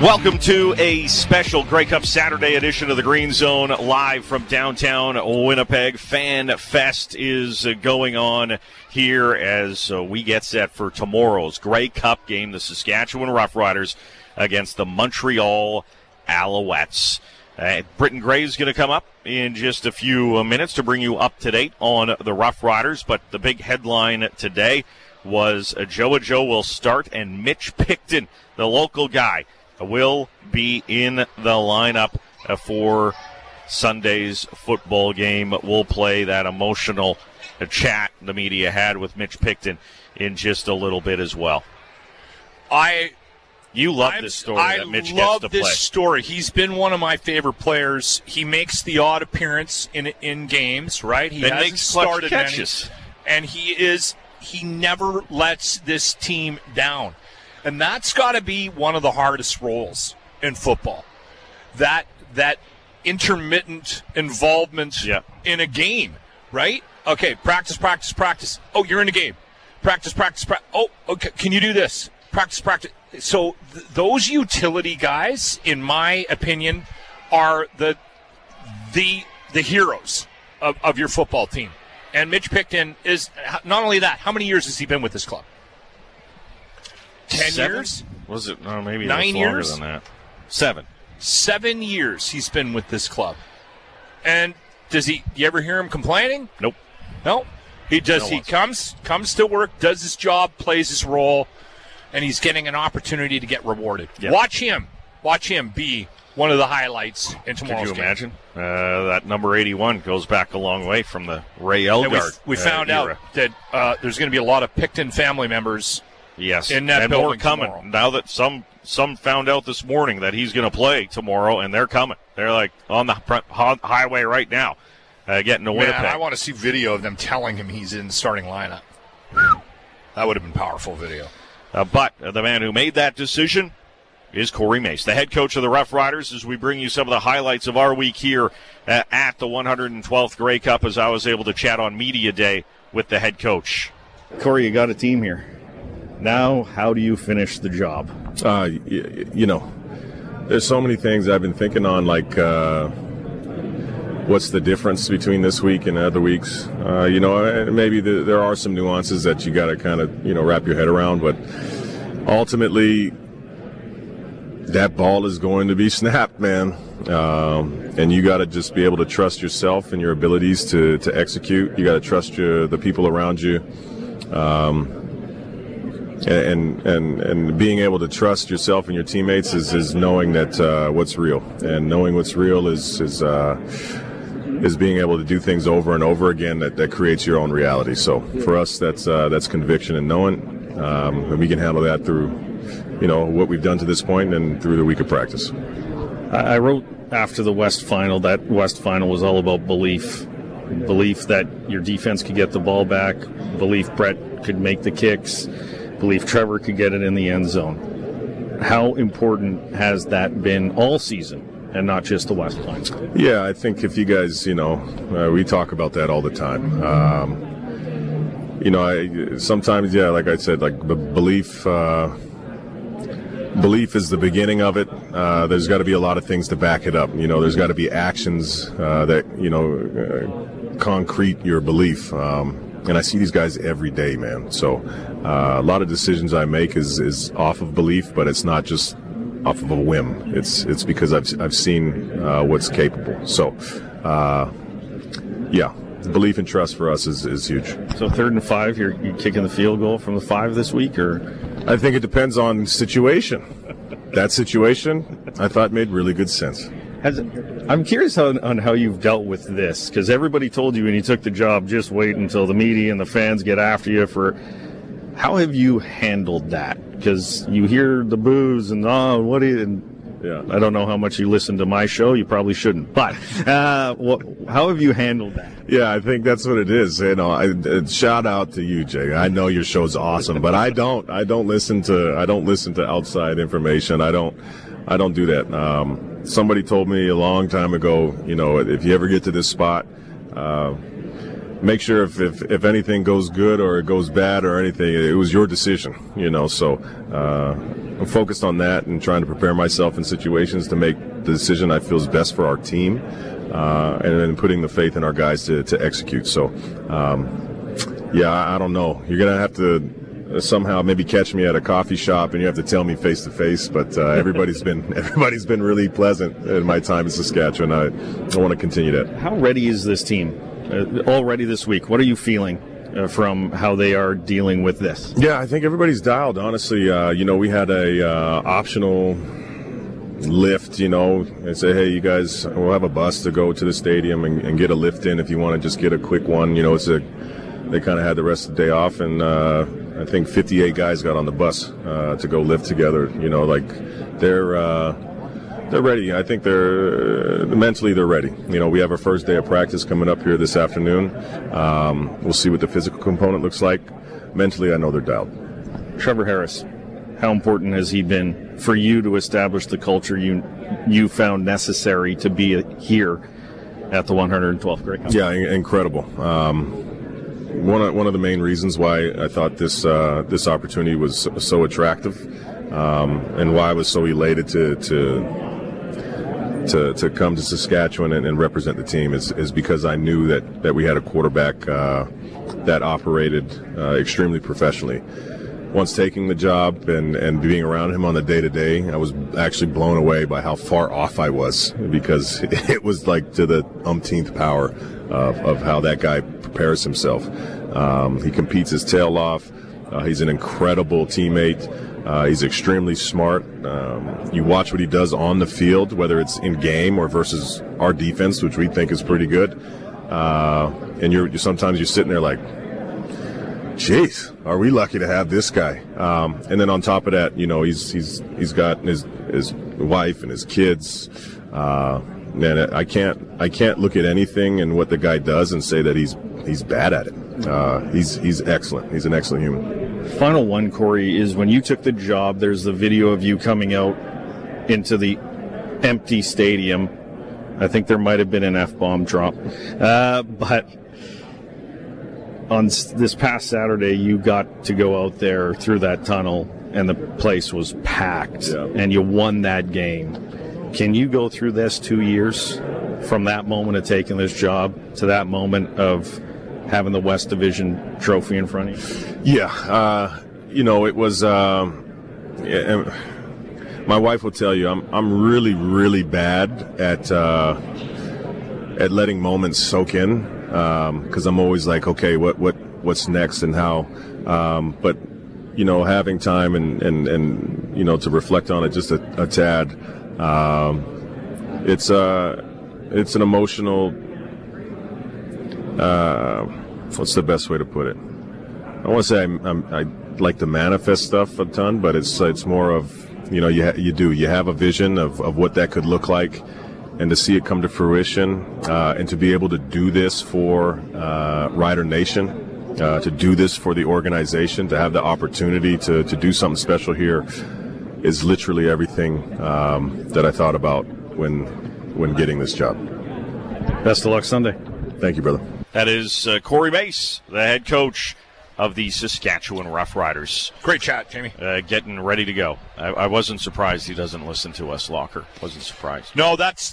Welcome to a special Grey Cup Saturday edition of the Green Zone, live from downtown Winnipeg. Fan Fest is going on here as we get set for tomorrow's Grey Cup game, the Saskatchewan Roughriders against the Montreal Alouettes. Britton Gray is going to come up in just a few minutes to bring you up to date on the Roughriders, but the big headline today was Joe will start, and Mitch Picton, the local guy, will be in the lineup for Sunday's football game. We'll play that emotional chat the media had with Mitch Picton in just a little bit as well. You love this story that Mitch gets to play. I love this story. He's been one of my favorite players. He makes the odd appearance in games, right? He hasn't started catches. And he never lets this team down. And that's got to be one of the hardest roles in football. That intermittent involvement in a game, right? Okay, practice. Oh, you're in a game. Practice. Oh, okay, can you do this? Practice. So those utility guys, in my opinion, are the heroes of your football team. And Mitch Picton is not only that. How many years has he been with this club? 10 years? Was it? No, maybe 9 years? Longer than that. 7. 7 years he's been with this club. And do you ever hear him complaining? Nope. No? He comes to work, does his job, plays his role, and he's getting an opportunity to get rewarded. Yep. Watch him be one of the highlights in tomorrow's game. Could you imagine? That number 81 goes back a long way from the Ray Elgart We found out that there's going to be a lot of Picton family members. Yes, in that and more coming. Tomorrow. Now that some found out this morning that he's going to play tomorrow, and they're coming. They're like on the highway right now, getting to Winnipeg. Man, I want to see video of them telling him he's in the starting lineup. That would have been powerful video. But the man who made that decision is Corey Mace, the head coach of the Roughriders, as we bring you some of the highlights of our week here at the 112th Grey Cup, as I was able to chat on Media Day with the head coach. Corey, you got a team here. Now, how do you finish the job? There's so many things I've been thinking on, like what's the difference between this week and other weeks? Maybe there are some nuances that you got to kind of, wrap your head around, but ultimately that ball is going to be snapped, man. And you got to just be able to trust yourself and your abilities to execute. You got to trust the people around you. And being able to trust yourself and your teammates is knowing that what's real, and knowing what's real is being able to do things over and over again that creates your own reality. So for us, that's conviction and knowing, and we can handle that through what we've done to this point and through the week of practice. I wrote after the West Final that West Final was all about belief that your defense could get the ball back, belief Brett could make the kicks, believe Trevor could get it in the end zone. How important has that been all season and not just the West Final? Yeah, I think if you guys, we talk about that all the time. Sometimes, like I said, like the belief is the beginning of it. There's got to be a lot of things to back it up. There's got to be actions that, concrete your belief. And I see these guys every day, man. So a lot of decisions I make is off of belief, but it's not just off of a whim. It's because I've seen what's capable. So, belief and trust for us is huge. So 3rd and 5, you're kicking the field goal from the 5 this week, or? I think it depends on situation. That situation, I thought, made really good sense. I'm curious on how you've dealt with this, because everybody told you when you took the job, just wait until the media and the fans get after you for. How have you handled that? Because you hear the boos and I don't know how much you listen to my show. You probably shouldn't. But how have you handled that? Yeah, I think that's what it is. Shout out to you, Jay. I know your show's awesome, but I don't listen to outside information. I don't do that. Somebody told me a long time ago, if you ever get to this spot, make sure if anything goes good or it goes bad or anything, it was your decision, so I'm focused on that and trying to prepare myself in situations to make the decision I feel is best for our team, and then putting the faith in our guys to execute. So I don't know, you're gonna have to somehow maybe catch me at a coffee shop and you have to tell me face to face, but everybody's been really pleasant in my time in Saskatchewan. I want to continue that. How ready is this team already this week? What are you feeling from how they are dealing with this? Yeah, I think everybody's dialed, honestly. We had a optional lift, and say, hey, you guys, we'll have a bus to go to the stadium and get a lift in if you want to just get a quick one. They kind of had the rest of the day off, and I think 58 guys got on the bus to go lift together. They're ready. I think they're mentally ready. We have our first day of practice coming up here this afternoon. We'll see what the physical component looks like. Mentally, I know they're dialed. Trevor Harris, how important has he been for you to establish the culture you found necessary to be here at the 112th Grey Cup? Yeah, incredible. One of the main reasons why I thought this opportunity was so attractive, and why I was so elated to come to Saskatchewan and represent the team is because I knew that we had a quarterback that operated extremely professionally. Once taking the job and being around him on the day-to-day, I was actually blown away by how far off I was, because it was like to the umpteenth power of how that guy prepares himself. He competes his tail off. He's an incredible teammate. He's extremely smart. You watch what he does on the field, whether it's in game or versus our defense, which we think is pretty good. And sometimes you're sitting there like, jeez, are we lucky to have this guy? And then on top of that, he's got his wife and his kids. Man, I can't look at anything and what the guy does and say that he's bad at it. He's excellent. He's an excellent human. Final one, Corey, is when you took the job, there's the video of you coming out into the empty stadium. I think there might have been an F-bomb drop. But on this past Saturday, you got to go out there through that tunnel, and the place was packed, and you won that game. Can you go through this 2 years from that moment of taking this job to that moment of having the West Division trophy in front of you? Yeah. It was my wife will tell you I'm really, really bad at letting moments soak in, because I'm always like, okay, what's next and how, but having time and to reflect on it just a tad. It's an emotional, what's the best way to put it? I want to say I like to manifest stuff a ton, but it's more of, you have a vision of what that could look like, and to see it come to fruition, and to be able to do this for Rider Nation, to do this for the organization, to have the opportunity to do something special here is literally everything that I thought about when getting this job. Best of luck Sunday. Thank you, brother. That is Corey Mace, the head coach of the Saskatchewan Roughriders. Great chat, Jamie. Getting ready to go. I wasn't surprised he doesn't listen to us, Locker. Wasn't surprised. No, that's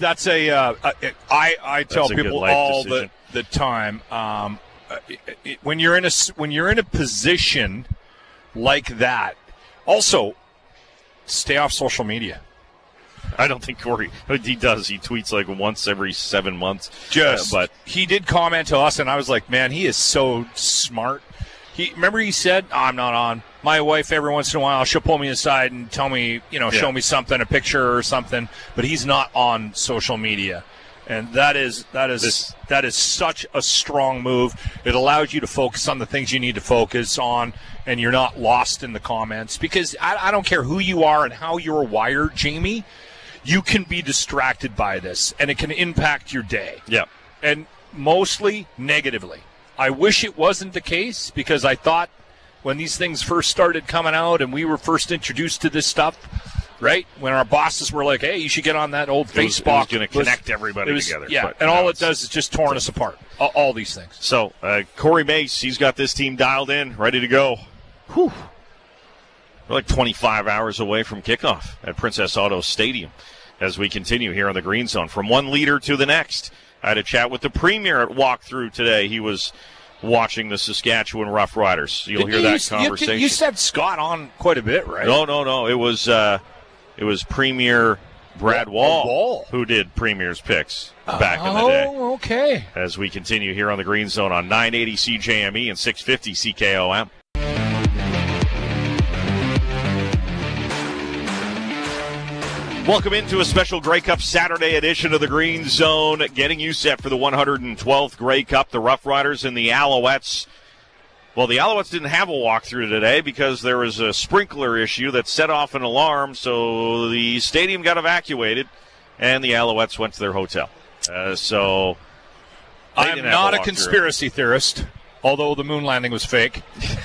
I tell people all the time. When you're in a position like that, also stay off social media. I don't think Corey, he does. He tweets like once every 7 months. But he did comment to us, and I was like, man, he is so smart. Remember he said, I'm not on. My wife, every once in a while, she'll pull me aside and tell me, show me something, a picture or something. But he's not on social media. And that is such a strong move. It allows you to focus on the things you need to focus on, and you're not lost in the comments. Because I don't care who you are and how you're wired, Jamie, you can be distracted by this, and it can impact your day. Yeah. And mostly negatively. I wish it wasn't the case, because I thought when these things first started coming out and we were first introduced to this stuff, right? When our bosses were like, hey, you should get on that old Facebook. It was going to connect everybody together. Yeah, and all it does is just torn us apart, all these things. So, Corey Mace, he's got this team dialed in, ready to go. Whew. We're like 25 hours away from kickoff at Princess Auto Stadium as we continue here on the Green Zone. From one leader to the next, I had a chat with the Premier at Walkthrough today. He was watching the Saskatchewan Roughriders. You'll hear that conversation. You said Scott on quite a bit, right? No. It was Premier Brad Wall who did Premier's picks back in the day. Oh, okay. As we continue here on the Green Zone on 980 CJME and 650 CKOM. Welcome into a special Grey Cup Saturday edition of the Green Zone, getting you set for the 112th Grey Cup. The Roughriders and the Alouettes. Well, the Alouettes didn't have a walkthrough today because there was a sprinkler issue that set off an alarm, so the stadium got evacuated, and the Alouettes went to their hotel. So I'm not a conspiracy theorist, although the moon landing was fake,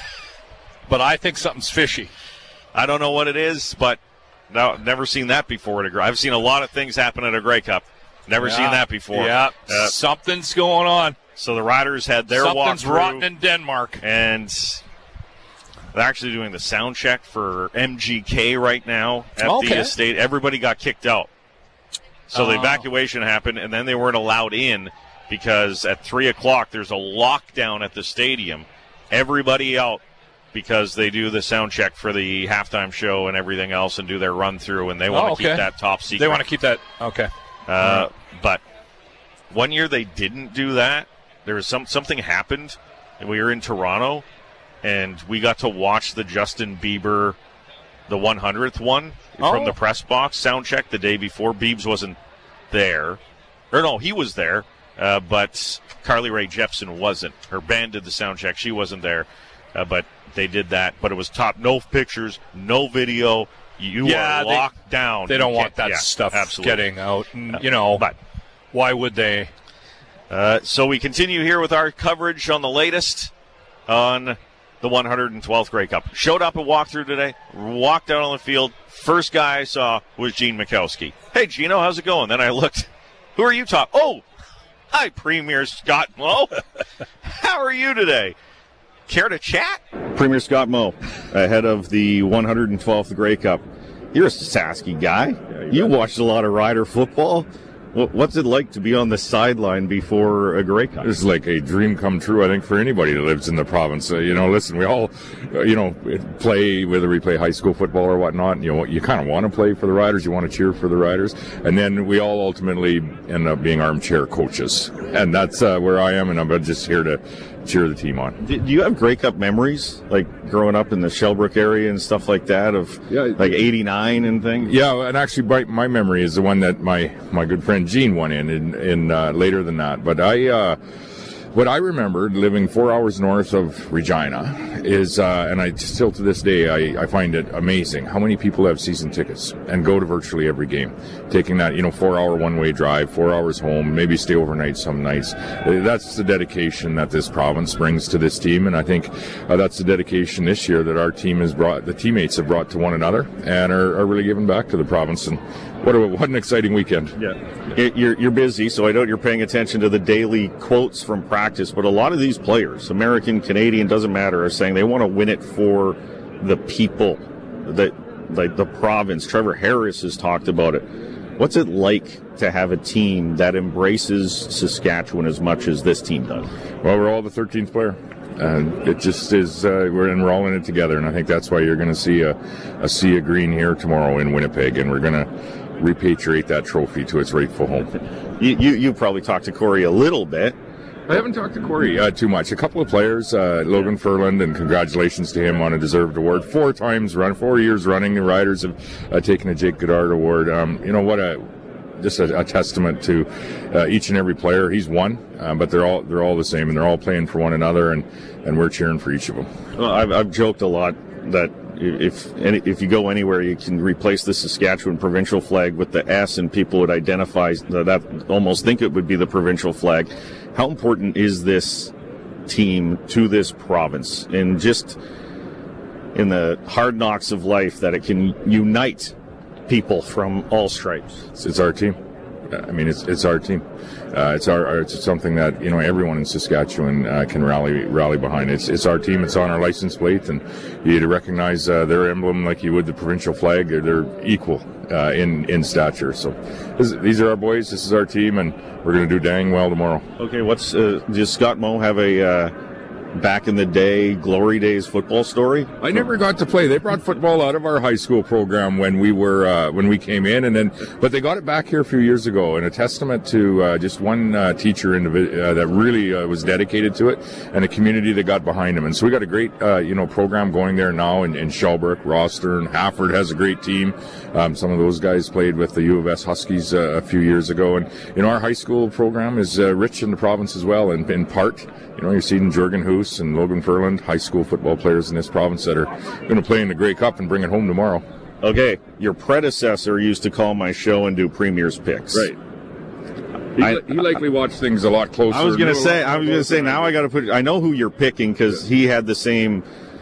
but I think something's fishy. I don't know what it is, but no, never seen that before at a Grey. I've seen a lot of things happen at a Grey Cup. Never seen that before. Yeah, something's going on. So the Riders had their walkthrough. Something's rotten in Denmark. And they're actually doing the sound check for MGK right now at the estate. Everybody got kicked out. So the evacuation happened, and then they weren't allowed in because at 3 o'clock there's a lockdown at the stadium. Everybody out, because they do the sound check for the halftime show and everything else and do their run-through, and they want to keep that top secret. They want to keep that, okay. But one year they didn't do that. There was something happened, and we were in Toronto, and we got to watch the Justin Bieber, the 100th one from the press box sound check the day before. Biebs wasn't there. Or no, he was there, but Carly Rae Jepsen wasn't. Her band did the sound check. She wasn't there, but they did that, but it was top. No pictures, no video. You are locked down. They don't want that stuff getting out. But why would they? So we continue here with our coverage on the latest on the 112th Grey Cup. Showed up at walkthrough today, walked out on the field. First guy I saw was Gene Mikowski. Hey, Gino, how's it going? Then I looked. Who are you talking? Oh, hi, Premier Scott Moe. How are you today? Care to chat? Premier Scott Moe, ahead of the 112th Grey Cup. You're a Saski guy. You watched a lot of Rider football. What's it like to be on the sideline before a Grey Cup? It's like a dream come true, I think, for anybody that lives in the province. Listen, we all, play, whether we play high school football or whatnot. You kind of want to play for the Riders. You want to cheer for the Riders. And then we all ultimately end up being armchair coaches. And that's where I am, and I'm just here to cheer the team on. Do you have Grey Cup memories, like growing up in the Shelbrook area and stuff like that, of like 89 and things? Yeah, and actually my memory is the one that my good friend Gene won in later than that. But what I remembered living 4 hours north of Regina is, and I still to this day, I find it amazing how many people have season tickets and go to virtually every game. Taking that, 4 hour one-way drive, 4 hours home, maybe stay overnight some nights. That's the dedication that this province brings to this team, and I think that's the dedication this year that our team has brought, the teammates have brought to one another and are really giving back to the province. And what an exciting weekend. Yeah. You're busy, so I know you're paying attention to the daily quotes from practice, but a lot of these players, American, Canadian, doesn't matter, are saying they want to win it for the people, the province. Trevor Harris has talked about it. What's it like to have a team that embraces Saskatchewan as much as this team does? Well, we're all the 13th player. And it just is, we're all in it together, and I think that's why you're going to see a sea of green here tomorrow in Winnipeg, and we're going to repatriate that trophy to its rightful home. You probably talked to Corey a little bit. I haven't talked to Corey too much. A couple of players, Logan Furland, and congratulations to him on a deserved award. 4 years running, the Riders have taken a Jake Goddard Award. Just a testament to each and every player. He's one, but they're all the same, and they're all playing for one another, and we're cheering for each of them. Well, I've joked a lot that if you go anywhere, you can replace the Saskatchewan provincial flag with the S, and people would identify that, almost think it would be the provincial flag. How important is this team to this province, and just in the hard knocks of life, that it can unite people from all stripes? It's our team. I mean, it's our team. It's something that everyone in Saskatchewan can rally behind. It's our team. It's on our license plate, and you need to recognize their emblem like you would the provincial flag. They're equal in stature. So these are our boys. This is our team, and we're going to do dang well tomorrow. Okay, does Scott Moe have a back in the day glory days football story? I never got to play. They brought football out of our high school program when we came in, but they got it back here a few years ago, and a testament to just one teacher that really was dedicated to it, and a community that got behind him. And so we got a great program going there now in Shelburne. Rostern, Hafford has a great team. Some of those guys played with the U of S Huskies a few years ago, and our high school program is rich in the province as well, and in part. You're seeing Jorgen Hoos and Logan Furland, high school football players in this province that are going to play in the Grey Cup and bring it home tomorrow. Okay, your predecessor used to call my show and do Premier's Picks. Right. He likely watched things a lot closer. I was going to say now I got to put. I know who you're picking because he had the same.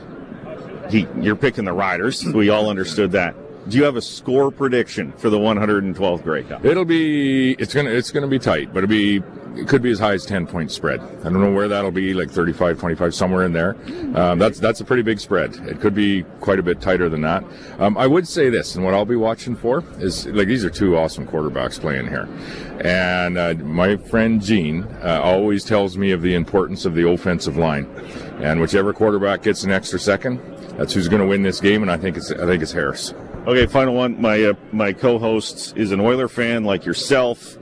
You're picking the Riders. We all understood that. Do you have a score prediction for the 112th Grey Cup? It's gonna be tight, but it could be as high as 10-point spread. I don't know where that'll be, like 35, 25, somewhere in there. That's a pretty big spread. It could be quite a bit tighter than that. I would say this, and what I'll be watching for is, these are two awesome quarterbacks playing here. And my friend Gene always tells me of the importance of the offensive line. And whichever quarterback gets an extra second, that's who's going to win this game, and I think it's Harris. Okay, final one. My co-host is an Oiler fan like yourself.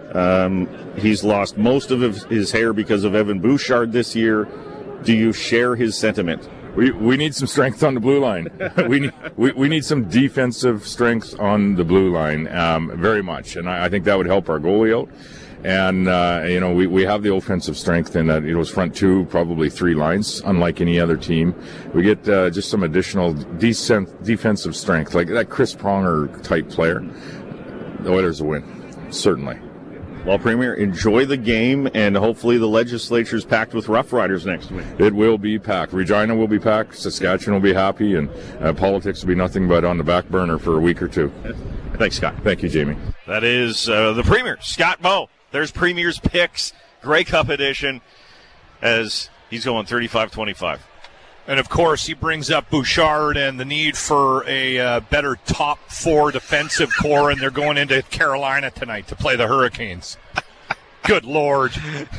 He's lost most of his hair because of Evan Bouchard this year. Do you share his sentiment? We need some strength on the blue line. we need some defensive strength on the blue line, very much, and I think that would help our goalie out. And, we have the offensive strength in that, it's front two, probably three lines, unlike any other team. We get just some additional defensive strength, like that Chris Pronger type player. The Oilers will win, certainly. Well, Premier, enjoy the game, and hopefully the legislature's packed with Rough Riders next week. It will be packed. Regina will be packed. Saskatchewan will be happy, and politics will be nothing but on the back burner for a week or two. Thanks, Scott. Thank you, Jamie. That is the Premier, Scott Moe. There's Premier's Picks, Grey Cup edition, as he's going 35-25. And, of course, he brings up Bouchard and the need for a better top four defensive core, and they're going into Carolina tonight to play the Hurricanes. Good Lord.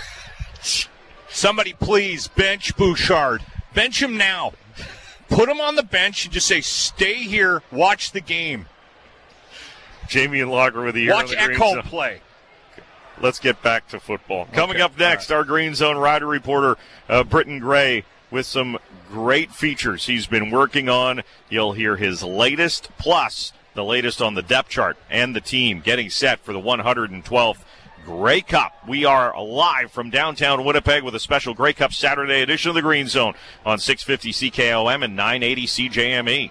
Somebody please bench Bouchard. Bench him now. Put him on the bench and just say, stay here, watch the game. Jamie and Lager with the ear. Watch Echo play. Let's get back to football. Coming up next, our Green Zone Rider reporter, Britton Gray, with some great features he's been working on. You'll hear his latest, plus the latest on the depth chart and the team getting set for the 112th Grey Cup. We are live from downtown Winnipeg with a special Grey Cup Saturday edition of the Green Zone on 650 CKOM and 980 CJME.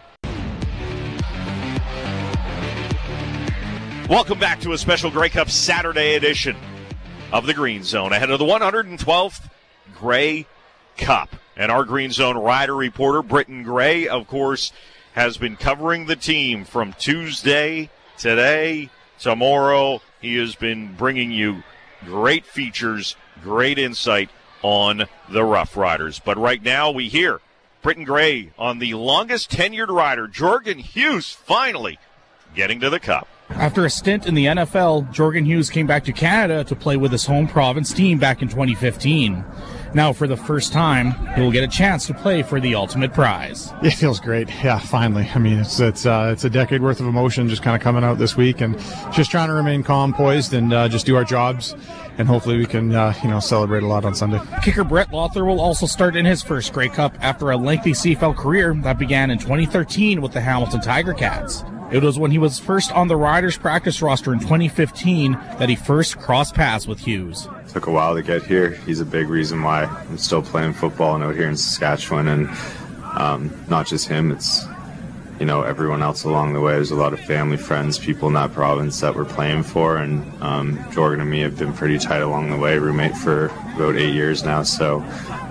Welcome back to a special Grey Cup Saturday edition of the Green Zone ahead of the 112th Grey Cup. And our Green Zone rider reporter, Britton Gray, of course, has been covering the team from Tuesday, today, tomorrow. He has been bringing you great features, great insight on the Rough Riders. But right now we hear Britton Gray on the longest tenured rider, Jorgen Hughes, finally getting to the Cup. After a stint in the NFL, Jorgen Hughes came back to Canada to play with his home province team back in 2015. Now, for the first time, he will get a chance to play for the ultimate prize. It feels great. Yeah, finally. I mean, it's a decade worth of emotion just kind of coming out this week, and just trying to remain calm, poised, and just do our jobs. And hopefully we can, celebrate a lot on Sunday. Kicker Brett Lothar will also start in his first Grey Cup after a lengthy CFL career that began in 2013 with the Hamilton Tiger Cats. It was when he was first on the Riders practice roster in 2015 that he first crossed paths with Hughes. It took a while to get here. He's a big reason why I'm still playing football out here in Saskatchewan, and not just him, it's everyone else along the way. There's a lot of family, friends, people in that province that we're playing for, and Jorgen and me have been pretty tight along the way, roommate for about 8 years now, so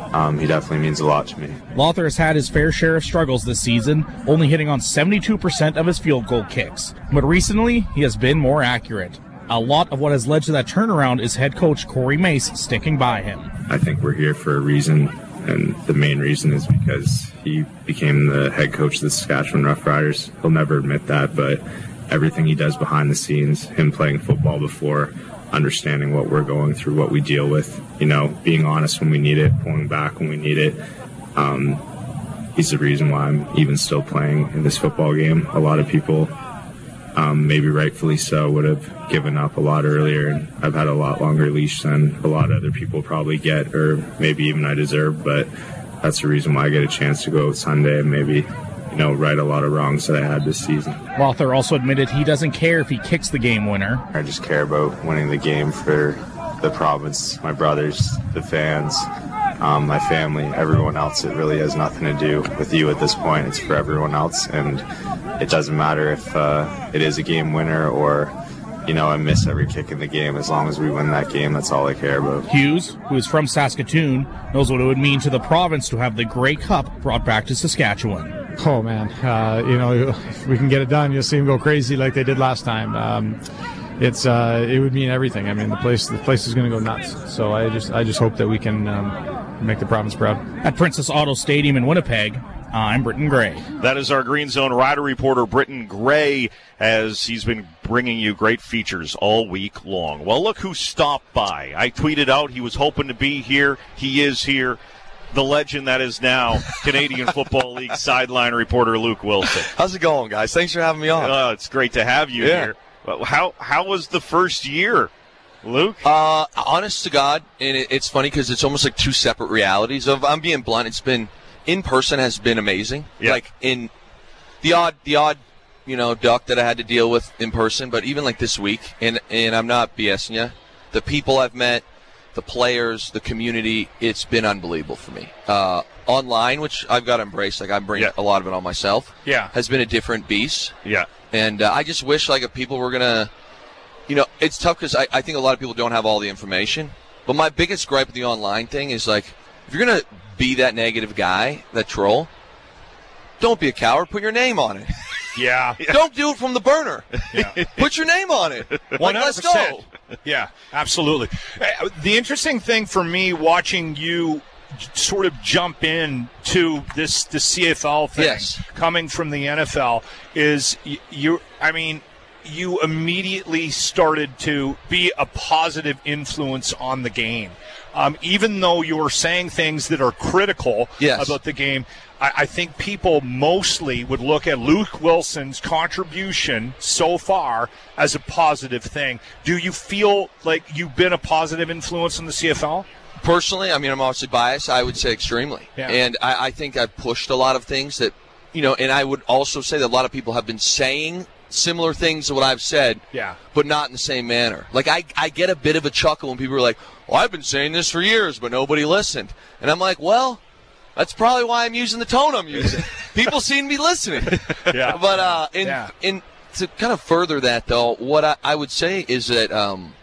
he definitely means a lot to me. Lothar has had his fair share of struggles this season, only hitting on 72% of his field goal kicks. But recently, he has been more accurate. A lot of what has led to that turnaround is head coach Corey Mace sticking by him. I think we're here for a reason, and the main reason is because he became the head coach of the Saskatchewan Roughriders. He'll never admit that, but everything he does behind the scenes, him playing football before, understanding what we're going through, what we deal with, being honest when we need it, pulling back when we need it. He's the reason why I'm even still playing in this football game. A lot of people, maybe rightfully so, would have given up a lot earlier, and I've had a lot longer leash than a lot of other people probably get, or maybe even I deserve, but that's the reason why I get a chance to go Sunday and maybe right a lot of wrongs that I had this season. Lothar also admitted he doesn't care if he kicks the game winner. I just care about winning the game for the province, my brothers, the fans, my family, everyone else. It really has nothing to do with you at this point. It's for everyone else, and it doesn't matter if it is a game winner or I miss every kick in the game. As long as we win that game, that's all I care about. Hughes, who is from Saskatoon, knows what it would mean to the province to have the Grey Cup brought back to Saskatchewan. Oh, man. If we can get it done, you'll see them go crazy like they did last time. It would mean everything. I mean, the place is going to go nuts. So I just hope that we can make the province proud. At Princess Auto Stadium in Winnipeg, I'm Britton Gray. That is our Green Zone Rider reporter, Britton Gray, as he's been bringing you great features all week long. Well, look who stopped by. I tweeted out he was hoping to be here. He is here. The legend that is now Canadian Football League sideline reporter Luke Wilson. How's it going, guys? Thanks for having me on. It's great to have you here. How was the first year, Luke? Honest to God, and it's funny because it's almost like two separate realities. I'm being blunt. It's been in person has been amazing. Yeah. Like in the odd duck that I had to deal with in person, but even like this week, and I'm not BSing you, the people I've met, the players, the community, it's been unbelievable for me. Online, which I've got to embrace, like I'm bringing a lot of it on myself, has been a different beast. Yeah. And I just wish like if people were going to, it's tough because I think a lot of people don't have all the information. But my biggest gripe with the online thing is like, if you're going to be that negative guy, that troll, don't be a coward, put your name on it. Yeah. Don't do it from the burner. Yeah. Put your name on it. Like, let's go. Yeah, absolutely. The interesting thing for me watching you sort of jump in to the CFL thing coming from the NFL is you immediately started to be a positive influence on the game. Even though you were saying things that are critical about the game, I think people mostly would look at Luke Wilson's contribution so far as a positive thing. Do you feel like you've been a positive influence in the CFL? Personally, I'm obviously biased. I would say extremely. Yeah. And I think I've pushed a lot of things that, and I would also say that a lot of people have been saying similar things to what I've said, but not in the same manner. Like, I get a bit of a chuckle when people are like, well, I've been saying this for years, but nobody listened. And I'm like, well, that's probably why I'm using the tone I'm using. People seem to be listening. Yeah. But in to kind of further that, though, what I would say is that,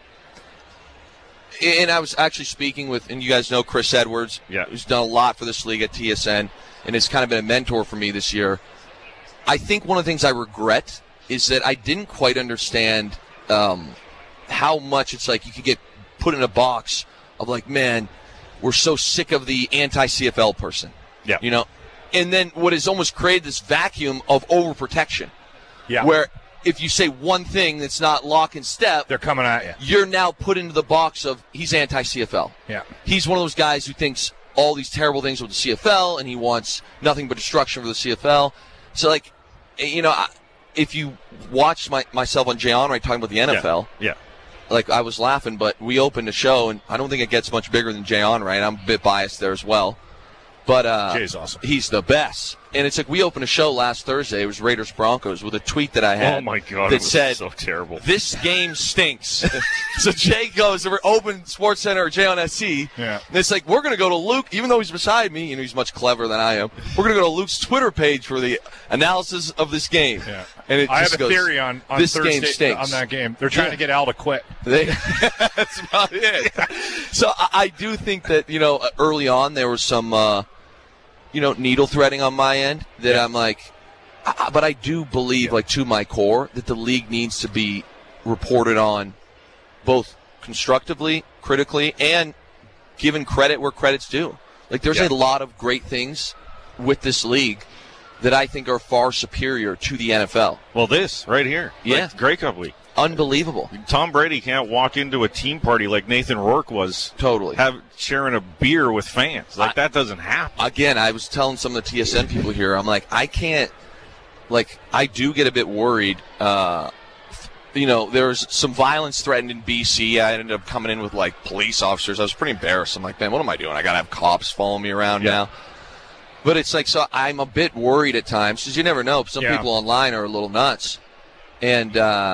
and I was actually speaking with, and you guys know Chris Edwards, who's done a lot for this league at TSN, and has kind of been a mentor for me this year. I think one of the things I regret is that I didn't quite understand how much it's like you could get put in a box of like, man, we're so sick of the anti-CFL person. Yeah. And then what has almost created this vacuum of overprotection. Yeah. Where if you say one thing that's not lock and step, they're coming at you. You're now put into the box of he's anti-CFL. Yeah. He's one of those guys who thinks all these terrible things with the CFL, and he wants nothing but destruction for the CFL. So, like, if you watch myself on Jay Onrait talking about the NFL, like, I was laughing, but we opened the show, and I don't think it gets much bigger than Jay Onrait. I'm a bit biased there as well. But Jay's awesome. He's the best. And it's like we opened a show last Thursday. It was Raiders-Broncos with a tweet that I had. Oh, my God. That said, so terrible. This game stinks. So Jay goes, we're open Sports Center or Jay on SC. Yeah. And it's like, we're going to go to Luke, even though he's beside me, he's much cleverer than I am. We're going to go to Luke's Twitter page for the analysis of this game. Yeah. And it I just have a theory on this Thursday game stinks. on that game. They're trying to get Al to quit. That's about it. So I do think that, early on there was some, needle threading on my end that I'm like, but I do believe, like, to my core, that the league needs to be reported on both constructively, critically, and given credit where credit's due. Like, there's a lot of great things with this league that I think are far superior to the NFL. Well, this right here. Yeah. Grey Cup week. Unbelievable. Tom Brady can't walk into a team party like Nathan Rourke was. Totally. Sharing a beer with fans. That doesn't happen. Again, I was telling some of the TSN people here, I'm like, I can't, I do get a bit worried. There's some violence threatened in BC. I ended up coming in with, police officers. I was pretty embarrassed. I'm like, man, what am I doing? I got to have cops following me around now. But it's so I'm a bit worried at times because you never know. Some people online are a little nuts. And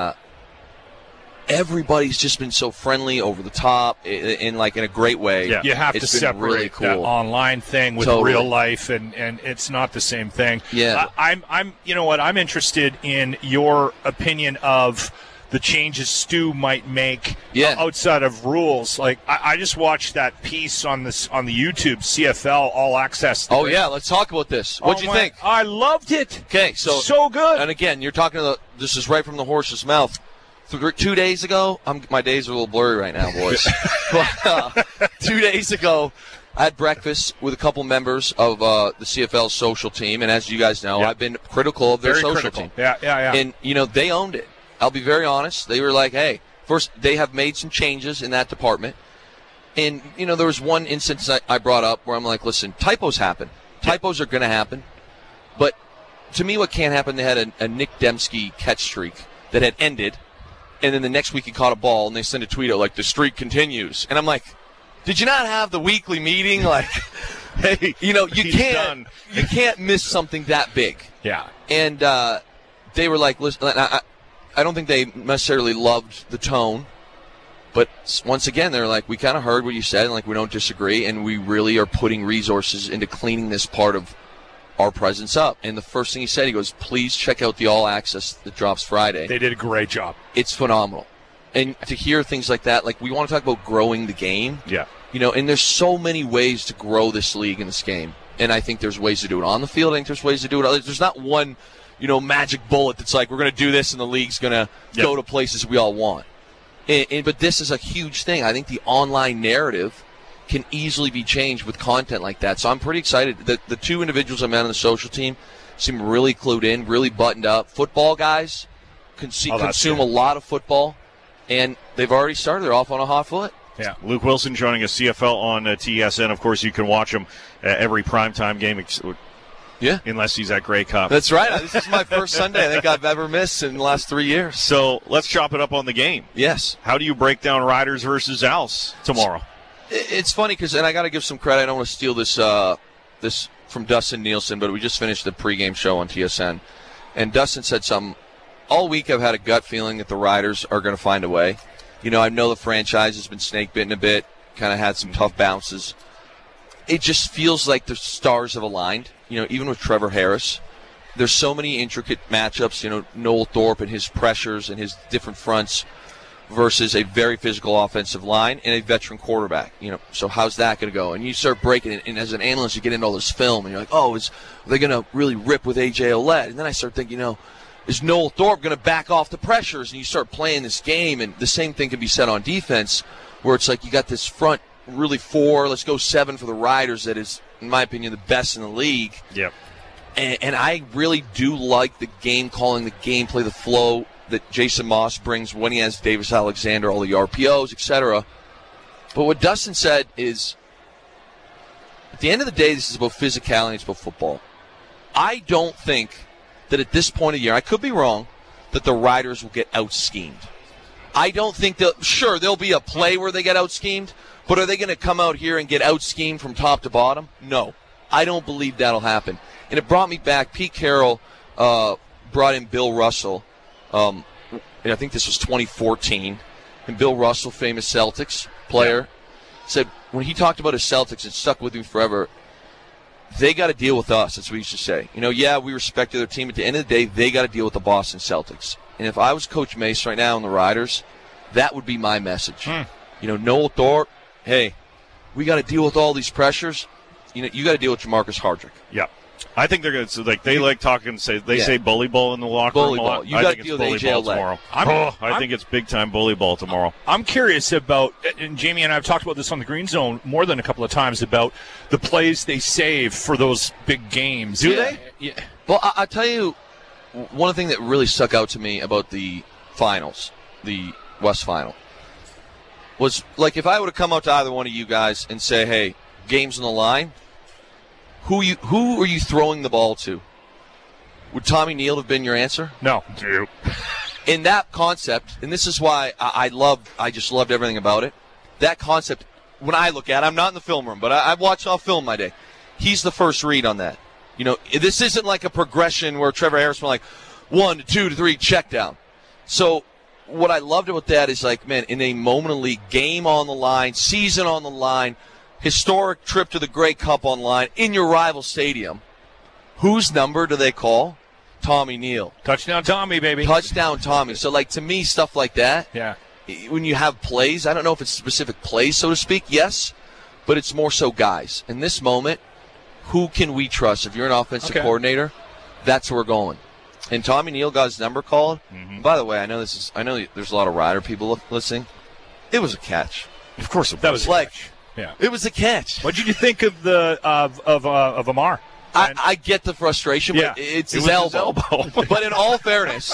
everybody's just been so friendly, over the top, in a great way. Yeah. You have to separate really cool. that online thing with real life, and it's not the same thing. Yeah. I'm you know what? I'm interested in your opinion of the changes Stu might make outside of rules. I just watched that piece on the YouTube CFL All Access. Oh yeah, let's talk about this. What'd you think? I loved it. Okay, so good. And again, you're talking this is right from the horse's mouth. 2 days ago, my days are a little blurry right now, boys. But 2 days ago, I had breakfast with a couple members of the CFL social team, and as you guys know, I've been critical of their social team. Yeah. And they owned it. I'll be very honest. They were like, hey, first, they have made some changes in that department. And, there was one instance I brought up where I'm like, listen, typos happen. Typos are going to happen. But to me, what can't happen, they had a Nick Dembski catch streak that had ended. And then the next week he caught a ball, and they sent a tweet out the streak continues. And I'm like, did you not have the weekly meeting? Hey, you can't miss something that big. Yeah. And they were like, listen, I don't think they necessarily loved the tone. But once again, they're like, we kind of heard what you said, and we don't disagree, and we really are putting resources into cleaning this part of our presence up. And the first thing he said, he goes, please check out the All Access that drops Friday. They did a great job. It's phenomenal. And to hear things like that, we want to talk about growing the game. Yeah. And there's so many ways to grow this league and this game. And I think there's ways to do it on the field. I think there's ways to do it. There's not one, magic bullet that's we're going to do this and the league's going to go to places we all want. But this is a huge thing. I think the online narrative can easily be changed with content like that. So I'm pretty excited. The two individuals I met on the social team seem really clued in, really buttoned up. Football guys consume a lot of football, and they've already started. They're off on a hot foot. Yeah. Luke Wilson joining us, CFL on TSN. Of course, you can watch him every primetime game. Yeah. Unless he's at Grey Cup. That's right. This is my first Sunday I think I've ever missed in the last 3 years. So let's chop it up on the game. Yes. How do you break down Riders versus Owls tomorrow? It's funny because, and I got to give some credit. I don't want to steal this from Dustin Nielsen, but we just finished the pregame show on TSN, and Dustin said something. All week I've had a gut feeling that the Riders are going to find a way. I know the franchise has been snake bitten a bit, kind of had some tough bounces. It just feels like the stars have aligned. Even with Trevor Harris, there's so many intricate matchups. Noel Thorpe and his pressures and his different fronts versus a very physical offensive line and a veteran quarterback. So how's that going to go? And you start breaking it, and as an analyst, you get into all this film, and you're like, are they going to really rip with A.J. Ouellette? And then I start thinking, is Noel Thorpe going to back off the pressures? And you start playing this game, and the same thing can be said on defense, where it's you got this front really 4, let's go 7 for the Riders that is, in my opinion, the best in the league. Yep. And I really do like the game calling, the gameplay, the flow that Jason Moss brings when he has Davis Alexander, all the RPOs, etc. But what Dustin said is, at the end of the day, this is about physicality, it's about football. I don't think that at this point of the year, I could be wrong, that the Riders will get out-schemed. I don't think there'll be a play where they get out-schemed, but are they going to come out here and get out-schemed from top to bottom? No. I don't believe that'll happen. And it brought me back. Pete Carroll brought in Bill Russell, and I think this was 2014. And Bill Russell, famous Celtics player, said when he talked about his Celtics, it stuck with me forever. They got to deal with us. That's what he used to say. We respect the other team. At the end of the day, they got to deal with the Boston Celtics. And if I was Coach Mace right now on the Riders, that would be my message. Noel Thorpe, hey, we got to deal with all these pressures. You got to deal with Jamarcus Hardrick. Yeah. I think they're going to they like talking. Say bully ball in the locker room a lot. You got to deal with AJ tomorrow. I think it's big time bully ball tomorrow. I'm curious about, and Jamie and I have talked about this on the Green Zone more than a couple of times, about the plays they save for those big games. Do they? Yeah. Well, I tell you, one thing that really stuck out to me about the finals, the West Final, was like if I would have come out to either one of you guys and say, "Hey, game's on the line." Who are you throwing the ball to? Would Tommy Neal have been your answer? No. In that concept, and this is why I just loved everything about it. That concept, when I look at it, I'm not in the film room, but I've watched all film my day. He's the first read on that. This isn't like a progression where Trevor Harris went like 1 to 2 to 3 check down. So what I loved about that is like, man, in a moment of league, game on the line, season on the line, historic trip to the Grey Cup online in your rival stadium. Whose number do they call? Tommy Neal. Touchdown Tommy, baby. Touchdown Tommy. So, to me, stuff like that. Yeah. When you have plays, I don't know if it's specific plays, so to speak, yes, but it's more so guys. In this moment, who can we trust? If you're an offensive coordinator, that's where we're going. And Tommy Neal got his number called. Mm-hmm. By the way, I know there's a lot of Rider people listening. It was a catch. Of course it was. That was like. Yeah. It was a catch. What did you think of the of Amar? I get the frustration, but it's his elbow. But in all fairness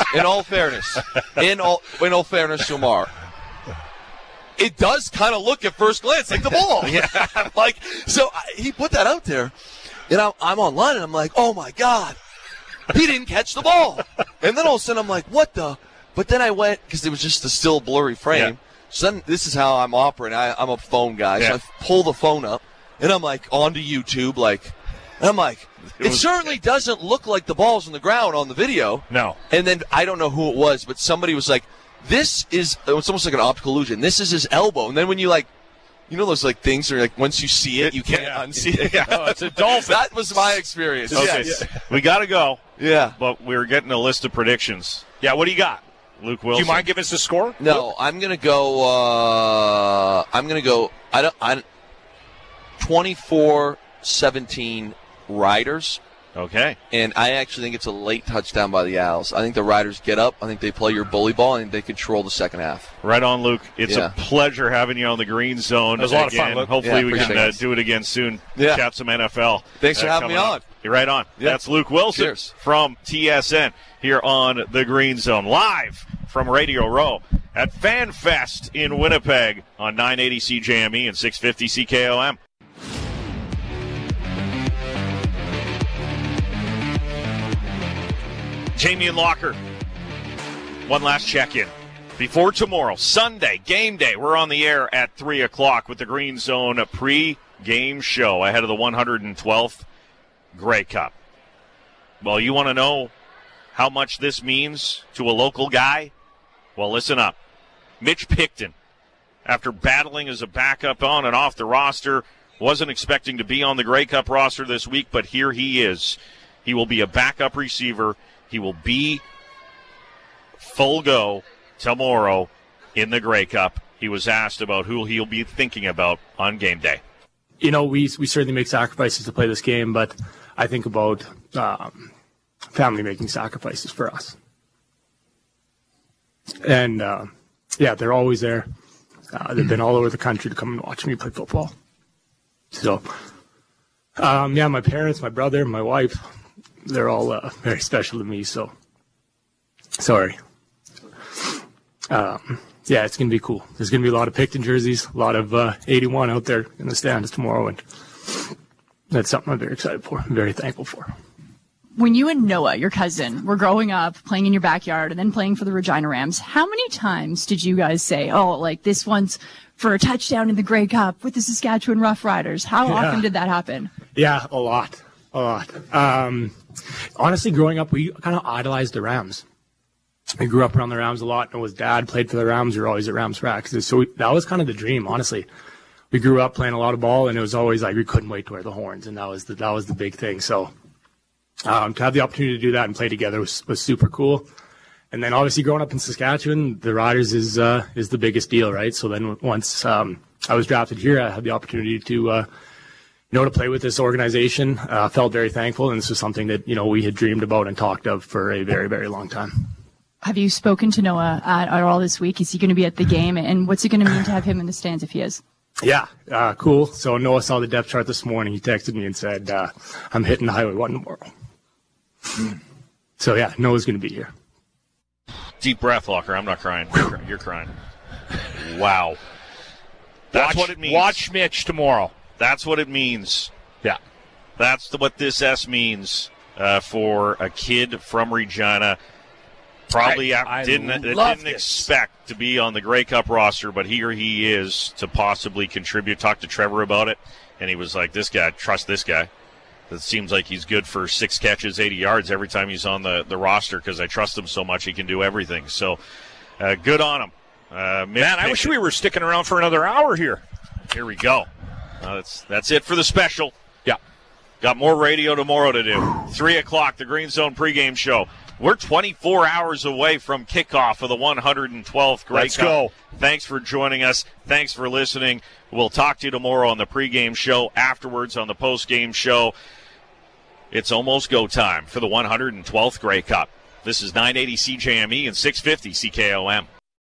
to Amar, it does kind of look at first glance like the ball. So he put that out there, and I'm online, and I'm like, oh my God, he didn't catch the ball. And then all of a sudden I'm like, what the? But then I went, because it was just a still blurry frame. Yeah. So then this is how I'm operating. I'm a phone guy, so I pull the phone up, and I'm like onto YouTube, and I'm like, it certainly doesn't look like the ball's on the ground on the video. No. And then I don't know who it was, but somebody was like, it's almost like an optical illusion. This is his elbow. And then when you those things are once you see it, you can't unsee it. Yeah. Oh, it's a dolphin. That was my experience. Okay. Yes. We got to go. Yeah. But we're getting a list of predictions. Yeah, what do you got? Luke Wilson. Do you mind giving us the score? No, Luke? I'm gonna go. 24-17 Riders. Okay. And I actually think it's a late touchdown by the Owls. I think the Riders get up. I think they play your bully ball, and they control the second half. Right on, Luke. It's a pleasure having you on the Green Zone. It was a lot of fun, Luke. Hopefully we can do it again soon. Yeah. Chat some NFL. Thanks for having me on. You're right on. Yeah. That's Luke Wilson from TSN here on the Green Zone, live from Radio Row at FanFest in Winnipeg on 980 CJME and 650 CKOM. Jamie and Locker, one last check-in. Before tomorrow, Sunday, game day, we're on the air at 3 o'clock with the Green Zone pre-game show ahead of the 112th Grey Cup. Well, you want to know how much this means to a local guy? Well, listen up. Mitch Picton, after battling as a backup on and off the roster, wasn't expecting to be on the Grey Cup roster this week, but here he is. He will be a backup receiver. He will be full go tomorrow in the Grey Cup. He was asked about who he'll be thinking about on game day. We certainly make sacrifices to play this game, but I think about family making sacrifices for us. And, they're always there. They've been all over the country to come and watch me play football. So, my parents, my brother, my wife, they're all very special to me, so sorry. It's going to be cool. There's going to be a lot of Picton jerseys, a lot of 81 out there in the stands tomorrow, and that's something I'm very excited for. I'm very thankful for. When you and Noah, your cousin, were growing up, playing in your backyard, and then playing for the Regina Rams, how many times did you guys say, this one's for a touchdown in the Grey Cup with the Saskatchewan Roughriders? How often did that happen? Yeah, a lot. A lot. Honestly, growing up, we kind of idolized the Rams. We grew up around the Rams a lot, and with Dad played for the Rams. We were always at Rams practices. So that was kind of the dream, honestly. We grew up playing a lot of ball, and it was always like we couldn't wait to wear the horns, and that was the big thing. So to have the opportunity to do that and play together was super cool. And then obviously growing up in Saskatchewan, the Riders is the biggest deal, right? So then once I was drafted here, I had the opportunity to to play with this organization. Felt very thankful, and this was something that we had dreamed about and talked of for a very, very long time. Have you spoken to Noah at all this week? Is he going to be at the game, and what's it going to mean to have him in the stands if he is? Yeah, cool. So Noah saw the depth chart this morning. He texted me and said, I'm hitting Highway 1 tomorrow. So, yeah, Noah's going to be here. Deep breath, Walker. I'm not crying. You're crying. Wow. That's what it means. Watch Mitch tomorrow. That's what it means. Yeah. That's what this S means for a kid from Regina. Probably didn't expect to be on the Grey Cup roster, but here he is to possibly contribute. Talked to Trevor about it, and he was like, trust this guy. It seems like he's good for 6 catches, 80 yards every time he's on the roster because I trust him so much he can do everything. So good on him. Man, I wish we were sticking around for another hour here. Here we go. That's it for the special. Yeah. Got more radio tomorrow to do. 3 o'clock, the Green Zone pregame show. We're 24 hours away from kickoff of the 112th Grey Cup. Let's go. Thanks for joining us. Thanks for listening. We'll talk to you tomorrow on the pregame show, afterwards on the postgame show. It's almost go time for the 112th Grey Cup. This is 980 CJME and 650 CKOM.